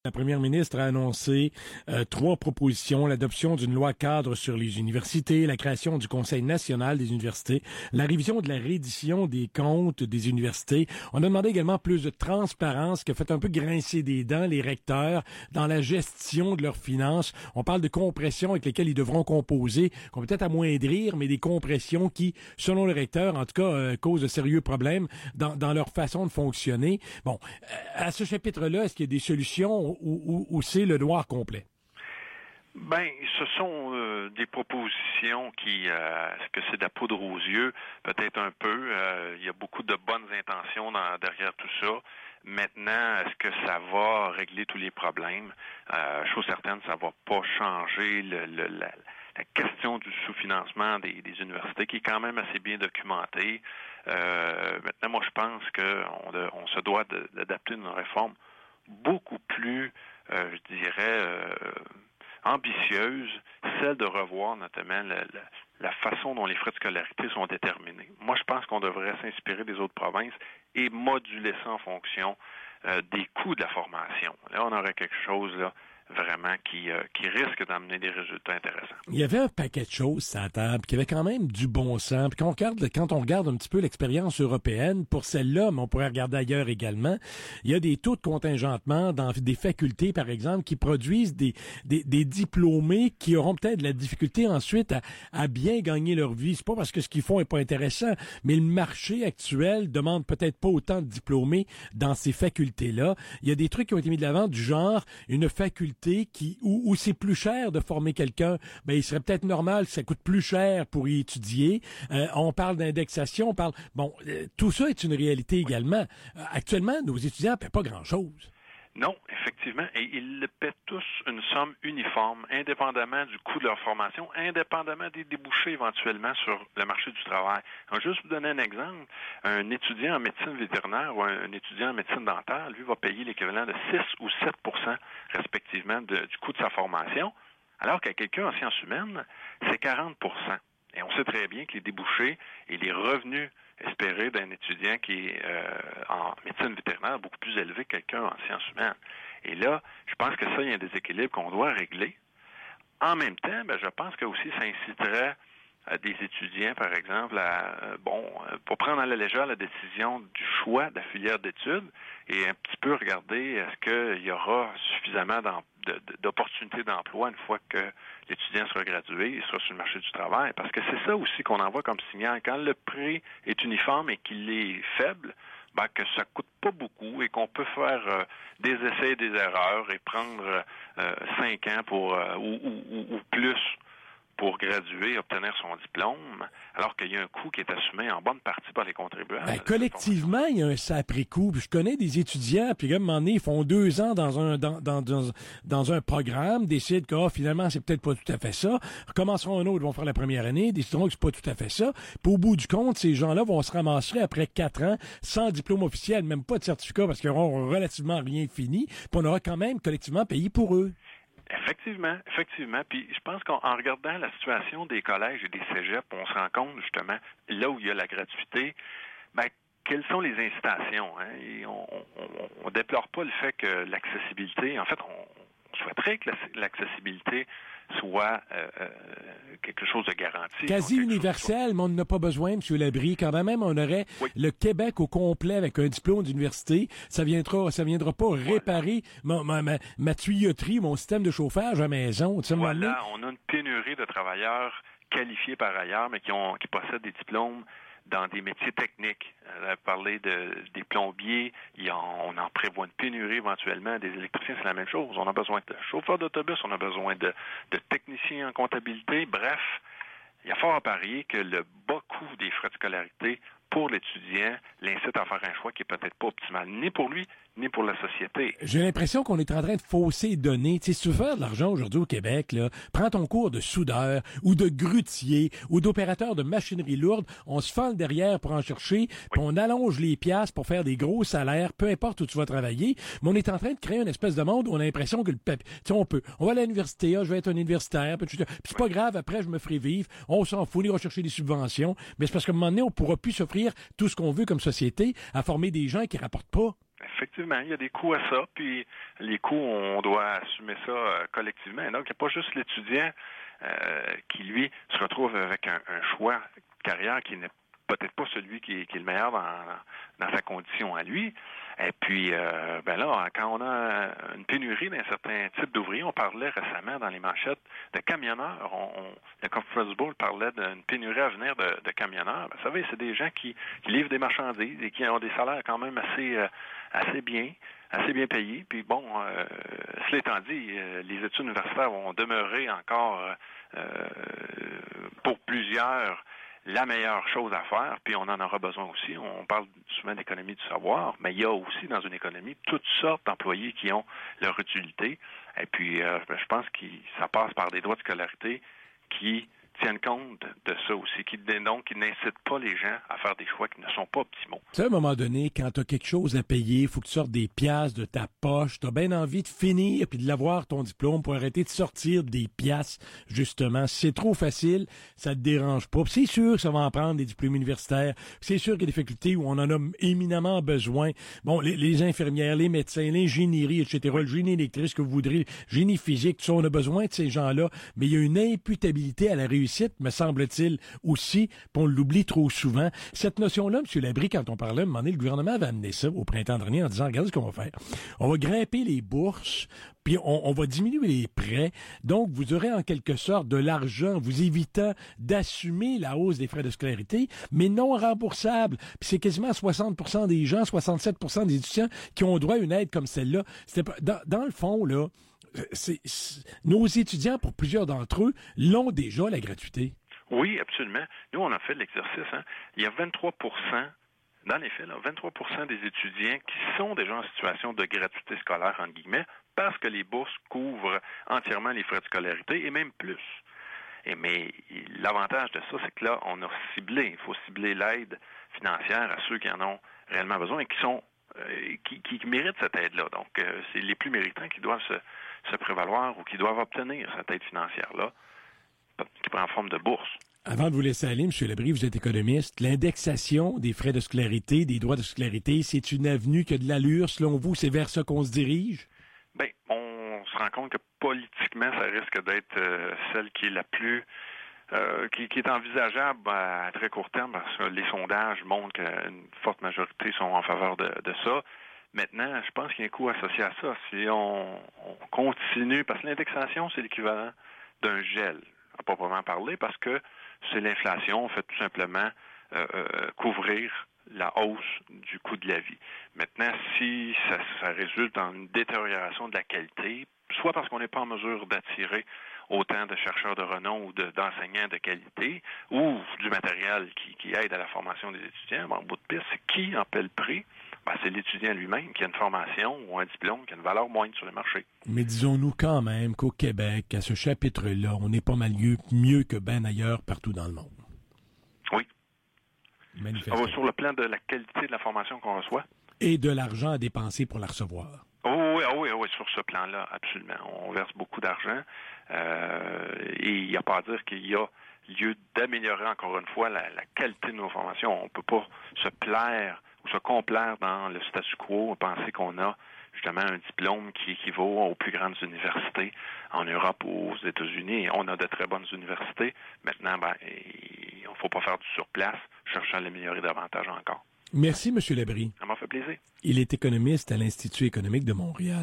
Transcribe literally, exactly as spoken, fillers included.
La première ministre a annoncé euh, trois propositions, l'adoption d'une loi cadre sur les universités, la création du Conseil national des universités, la révision de la reddition des comptes des universités. On a demandé également plus de transparence, qui a fait un peu grincer des dents les recteurs dans la gestion de leurs finances. On parle de compressions avec lesquelles ils devront composer, qu'on peut peut-être amoindrir, mais des compressions qui, selon le recteur, en tout cas, euh, causent de sérieux problèmes dans, dans leur façon de fonctionner. Bon, à ce chapitre-là, est-ce qu'il y a des solutions ou, ou, ou c'est le noir complet? Ben, ce sont euh, des propositions qui, euh, est-ce que c'est de la poudre aux yeux? Peut-être un peu. Euh, il y a beaucoup de bonnes intentions dans, derrière tout ça. Maintenant, est-ce que ça va régler tous les problèmes? Euh, chose certaine, ça va pas changer le, le, la, la question du sous-financement des, des universités, qui est quand même assez bien documentée. Euh, maintenant, moi, je pense qu'on on se doit de, d'adapter une réforme beaucoup plus, euh, je dirais, euh, ambitieuse, celle de revoir notamment la, la, la façon dont les frais de scolarité sont déterminés. Moi, je pense qu'on devrait s'inspirer des autres provinces et moduler ça en fonction euh, des coûts de la formation. Là, on aurait quelque chose là vraiment qui, euh, qui risque d'amener des résultats intéressants. Il y avait un paquet de choses à la table qui avait quand même du bon sens. Puis quand on regarde, quand on regarde un petit peu l'expérience européenne, pour celle-là, mais on pourrait regarder ailleurs également, il y a des taux de contingentement dans des facultés, par exemple, qui produisent des, des, des diplômés qui auront peut-être de la difficulté ensuite à, à bien gagner leur vie. C'est pas parce que ce qu'ils font est pas intéressant, mais le marché actuel demande peut-être pas autant de diplômés dans ces facultés-là. Il y a des trucs qui ont été mis de l'avant du genre une faculté qui où, où c'est plus cher de former quelqu'un, ben il serait peut-être normal que ça coûte plus cher pour y étudier. Euh, on parle d'indexation, on parle bon, euh, tout ça est une réalité également. Euh, actuellement, nos étudiants ne paient pas grand-chose. Non, effectivement, et ils paient tous une somme uniforme, indépendamment du coût de leur formation, indépendamment des débouchés éventuellement sur le marché du travail. Alors, juste vous donner un exemple, un étudiant en médecine vétérinaire ou un, un étudiant en médecine dentaire, lui, va payer l'équivalent de six ou sept pour cent respectivement de, du coût de sa formation, alors qu'à quelqu'un en sciences humaines, c'est quarante pour cent. Et on sait très bien que les débouchés et les revenus espérés d'un étudiant qui est euh, en médecine vétérinaire beaucoup plus élevé que quelqu'un en sciences humaines. Et là, je pense que ça, il y a un déséquilibre qu'on doit régler. En même temps, ben, je pense que aussi ça inciterait à des étudiants, par exemple, à, euh, bon, euh, pour prendre à la légère la décision du choix de la filière d'études et un petit peu regarder est-ce qu'il y aura suffisamment d'em- de, de, d'opportunités d'emploi une fois que l'étudiant sera gradué et sera sur le marché du travail. Parce que c'est ça aussi qu'on envoie comme signal. Quand le prix est uniforme et qu'il est faible, ben, que ça coûte pas beaucoup et qu'on peut faire euh, des essais et des erreurs et prendre euh, cinq ans pour euh, ou, ou, ou plus pour graduer, obtenir son diplôme, alors qu'il y a un coût qui est assumé en bonne partie par les contribuables. Ben, collectivement, il y a un sacré coût. Puis je connais des étudiants, puis à un moment donné, ils font deux ans dans un dans dans dans, dans un programme, décident que oh, finalement, c'est peut-être pas tout à fait ça, recommenceront un autre, vont faire la première année, décideront que c'est pas tout à fait ça. Puis au bout du compte, ces gens-là vont se ramasser après quatre ans sans diplôme officiel, même pas de certificat, parce qu'ils auront relativement rien fini, puis on aura quand même collectivement payé pour eux. Effectivement, effectivement. Puis je pense qu'en regardant la situation des collèges et des cégeps, on se rend compte justement, là où il y a la gratuité, ben, quelles sont les incitations? Hein? Et on, on, on déplore pas le fait que l'accessibilité, en fait, on, on souhaiterait que l'accessibilité soit euh, euh, quelque chose de garanti. Quasi universel, soit... mais on n'en a pas besoin, M. Labrie. Quand même, on aurait oui. le Québec au complet avec un diplôme d'université. Ça viendra, ça viendra pas voilà. réparer ma, ma, ma, ma tuyauterie, mon système de chauffage à la maison. Voilà, on a une pénurie de travailleurs qualifiés par ailleurs, mais qui ont qui possèdent des diplômes dans des métiers techniques. On a parlé de, des plombiers, il y en, on en prévoit une pénurie éventuellement. Des électriciens, c'est la même chose. On a besoin de chauffeurs d'autobus, on a besoin de, de techniciens en comptabilité. Bref, il y a fort à parier que le bas coût des frais de scolarité pour l'étudiant l'incite à faire un choix qui est peut-être pas optimal, ni pour lui, ni pour la société. J'ai l'impression qu'on est en train de fausser les données. Tu sais, si tu veux faire de l'argent aujourd'hui au Québec, là, prends ton cours de soudeur ou de grutier ou d'opérateur de machinerie lourde, on se fend derrière pour en chercher, puis oui. on allonge les piastres pour faire des gros salaires, peu importe où tu vas travailler, mais on est en train de créer une espèce de monde où on a l'impression que le papier, tu sais, on peut, on va à l'université, ah, je vais être un universitaire, puis c'est oui. pas grave, après je me ferai vivre, on s'en fout, on ira chercher des subventions, mais c'est parce qu'à un moment donné, on pourra plus s'offrir tout ce qu'on veut comme société à former des gens qui rapportent pas. Effectivement, il y a des coûts à ça, puis les coûts, on doit assumer ça euh, collectivement. Donc, il n'y a pas juste l'étudiant euh, qui, lui, se retrouve avec un, un choix de carrière qui n'est peut-être pas celui qui est, qui est le meilleur dans, dans sa condition à lui. Et puis, euh, ben là, quand on a une pénurie d'un certain type d'ouvriers, on parlait récemment dans les manchettes de camionneurs. On, on, le Conference Board parlait d'une pénurie à venir de, de camionneurs. Ben, vous savez, c'est des gens qui, qui livrent des marchandises et qui ont des salaires quand même assez, euh, assez bien, assez bien payés. Puis bon, euh, cela étant dit, euh, les études universitaires vont demeurer encore euh, pour plusieurs la meilleure chose à faire, puis on en aura besoin aussi. On parle souvent d'économie du savoir, mais il y a aussi dans une économie toutes sortes d'employés qui ont leur utilité. Et puis, euh, je pense que ça passe par des droits de scolarité qui tiennent compte de ça aussi, qui donc qui n'incitent pas les gens à faire des choix qui ne sont pas optimaux. Tu sais, à un moment donné, quand tu as quelque chose à payer, il faut que tu sortes des piastres de ta poche. Tu as bien envie de finir puis de l'avoir ton diplôme pour arrêter de sortir des piastres, justement. Si c'est trop facile, ça te dérange pas. Puis c'est sûr que ça va en prendre des diplômes universitaires. Puis c'est sûr qu'il y a des facultés où on en a éminemment besoin. Bon, les, les infirmières, les médecins, l'ingénierie, et cetera, le génie électrique, ce que vous voudrez, génie physique, tout ça, on a besoin de ces gens-là. Mais il y a une imputabilité à la réussite, me semble-t-il, aussi, puis on l'oublie trop souvent. Cette notion-là, M. Labrie, quand on parlait, à un moment donné, le gouvernement avait amené ça au printemps dernier en disant, regardez ce qu'on va faire. On va grimper les bourses, puis on, on va diminuer les prêts. Donc, vous aurez en quelque sorte de l'argent vous évitant d'assumer la hausse des frais de scolarité, mais non remboursable. Puis c'est quasiment soixante pour cent des gens, soixante-sept pour cent des étudiants qui ont droit à une aide comme celle-là. C'était pas, dans, dans le fond, là, C'est, c'est, nos étudiants, pour plusieurs d'entre eux, l'ont déjà, la gratuité. Oui, absolument. Nous, on a fait l'exercice. Hein. Il y a vingt-trois pour cent, dans les faits, là, vingt-trois pour cent des étudiants qui sont déjà en situation de gratuité scolaire, entre guillemets, parce que les bourses couvrent entièrement les frais de scolarité et même plus. Et mais l'avantage de ça, c'est que là, on a ciblé, il faut cibler l'aide financière à ceux qui en ont réellement besoin et qui sont euh, qui, qui méritent cette aide-là. Donc, euh, c'est les plus méritants qui doivent se se prévaloir ou qui doivent obtenir cette aide financière-là, qui prend en forme de bourse. Avant de vous laisser aller, M. Labrie, vous êtes économiste. L'indexation des frais de scolarité, des droits de scolarité, c'est une avenue qui a de l'allure, selon vous? C'est vers ça qu'on se dirige? Bien, on se rend compte que politiquement, ça risque d'être euh, celle qui est la plus... Euh, qui, qui est envisageable à très court terme, parce que les sondages montrent qu'une forte majorité sont en faveur de, de ça. Maintenant, je pense qu'il y a un coût associé à ça. Si on, on continue, parce que l'indexation, c'est l'équivalent d'un gel, à proprement parler, parce que c'est l'inflation, on fait tout simplement euh, euh, couvrir la hausse du coût de la vie. Maintenant, si ça, ça résulte en une détérioration de la qualité, soit parce qu'on n'est pas en mesure d'attirer autant de chercheurs de renom ou de, d'enseignants de qualité, ou du matériel qui, qui aide à la formation des étudiants, ben, en bout de piste, c'est qui en paie le prix? Ben, c'est l'étudiant lui-même qui a une formation ou un diplôme qui a une valeur moindre sur le marché. Mais disons-nous quand même qu'au Québec, à ce chapitre-là, on est pas mal mieux, mieux que ben ailleurs partout dans le monde. Oui. Ah, sur le plan de la qualité de la formation qu'on reçoit. Et de l'argent à dépenser pour la recevoir. Oh, oui, oh, oui, oh, oui, sur ce plan-là, absolument. On verse beaucoup d'argent euh, et il n'y a pas à dire qu'il y a lieu d'améliorer encore une fois la, la qualité de nos formations. On ne peut pas se plaire ou se complaire dans le statu quo, penser qu'on a justement un diplôme qui équivaut aux plus grandes universités en Europe ou aux États-Unis. On a de très bonnes universités. Maintenant, ben, il ne faut pas faire du surplace, cherchant à l'améliorer davantage encore. Merci, M. Labrie. Ça m'a fait plaisir. Il est économiste à l'Institut économique de Montréal.